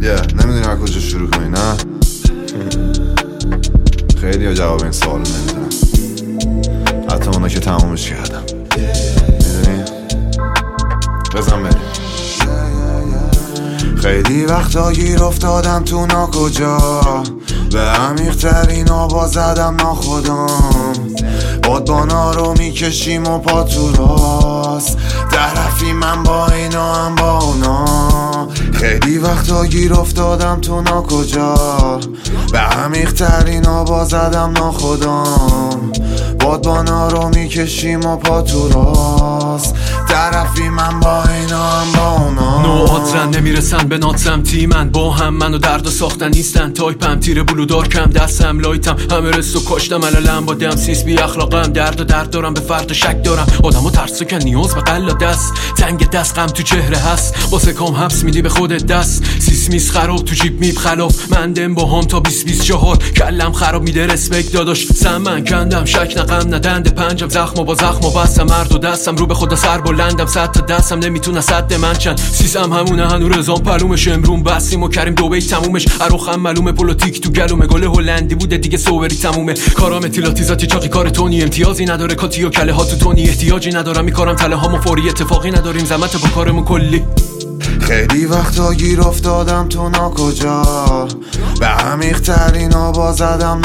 نمیدونیم از کجا شروع کنی نه. خیلی ها جواب این سوالو نمیدونم، حتی اونا که تمامش کردم. میدونی بزن بریم. خیلی وقتا گیر افتادم تو ناکجا، به عمیق‌ترین آبا زدم ناخودم. بادبانا رو میکشیم و پا تو راست، طرفی من با اینا هم با اونا. خیلی وقتا گیر افتادم تو ناکجا، به عمیق‌ترین آبا زدم ناخودم. بادبانا رو میکشیم و پا تو راست، طرفی من با اینا هم با اونا. نوعاترن نمیرسن به ناتم تیمن، با هم منو درد و ساختن نیستن. تایپم تیر بلو دار کم دستم لایتم، همه رستو کاشتم علالم با دم سیس بی اخلاقم. درد دارم به فرد شک دارم، آدمو ترسکن نیاز به قلا دست. تنگ دست غم تو چهره هست، واسه کام حبس میدی به خودت دست. سیس میس خراب تو جیب میب خلاف، من دم با هم تا 20-24. کلم خراب میده رسپکت داداش، سم من کندم شک نقم ندنده. پنجم زخم و با زخم و بستم، مرد و دستم رو به خدا سر بلندم. 100 تا دستم نمیتونه صد من چند. سیسم همونه هنو رزام پلومش، امرون بسیم و کریم دو بیت تمومش. اروخم معلومه پولوتیک تو گلومه، گل هلندی بوده دیگه سوبری تمومه. کارام اطلاعاتی چاقی کار تونی، امتیازی نداره کاتی و کله ها تو تونی. احتیاجی ندارم میکارم تله هامو فوری، اتفاقی نداریم زمت با کارمون کلی. خیلی وقتا گیر افتادم تو ناکجا، به عمیق‌ترین آبا زدم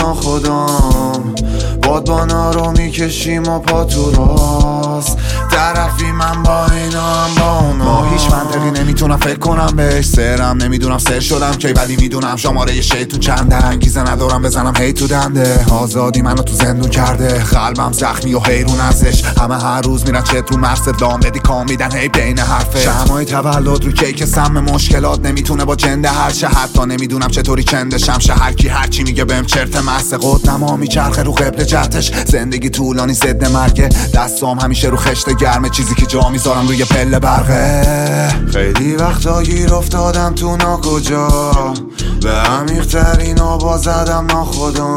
ناخودم. بادبانا رو میکشیم و پا تو راست، طرفی من با اینا هم با اونا. با هیچ منطقی نمیتونم فکر کنم بهش، سرم نمیدونم سر شدم کی، ولی میدونم شماره شیطون چنده. انگیزه ندارم بزنم هی تو دنده، آزادی منو تو زندون کرده. قلبم زخمی و حیرون ازش، همه هر روز میرن چت رو مرسد دام بدی کام میدن هی بین حرفه. شمعای تولد رو کیک سم مشکلات نمیتونه با جنده هر شه، حتی نمیدونم چطوری چندشم. هر کی هرچی میگه بهم چرت مست، قدما میچرخه رو قبل جهتش. زندگی طولانی ضد مرگه، دستام همیشه رو خشت گرمه. چیزی که جا میذارم روی پله برقه. خیلی وقتا گیر افتادم تو ناکجا، به عمیق‌ترین آبا زدم ناخودم.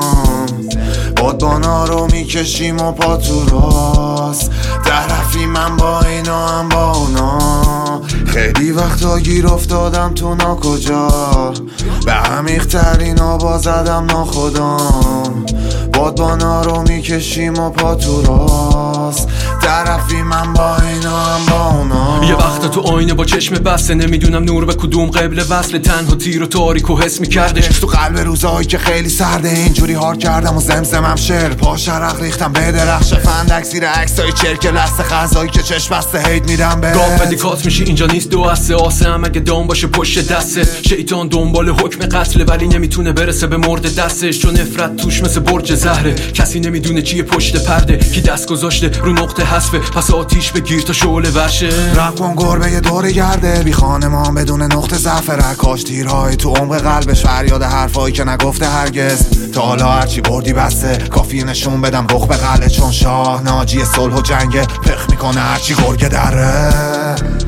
بادبانا رو میکشیم و پا تو راست، طرفی من با اینا هم با اونا. خیلی وقتا گیر افتادم تو ناکجا، به عمیق‌ترین آبا زدم ناخودم. بادبانا رو میکشیم و پا تو راست، طرفی من با اینا هم با اونا. یه وقت تو آینه با چشم بسته، نمیدونم نور به کدوم قبل وصل. تنها تیر و تاریک و حس میکردش تو قلب روزایی که خیلی سرده. اینجوری هار کردم و زمزمم شعر، پا شرق ریختم به درخش. فندک زیر عکسای چرک لست غذایی که چشم بسته هید میدم به گاف مدیکات میشی اینجا نیست دو هسته. آسه هم اگه دام باشه پشت دسته. شیطان دنبال حکم قتله ولی نمیتونه برسه به مرد دستش، چون نفرت توش مثل برج زهره. کسی نمیدونه چیه پشت پرده، کی دست گذاشته رو نقطه حذفه. پس آتیش بگیر تا شعله ورشه. رپ کن گربه یه دور گرده، بی خانمان بدون نقطه ضعف. رکاش تیرهای تو عمق قلبش، فریاد حرفایی که نگفته هرگز. تا حالا هرچی بردی بسته، کافی نشون بدم رخ به قلعه. چون شاه ناجی صلح و جنگه، پخ میکنه هرچی گرگه دره.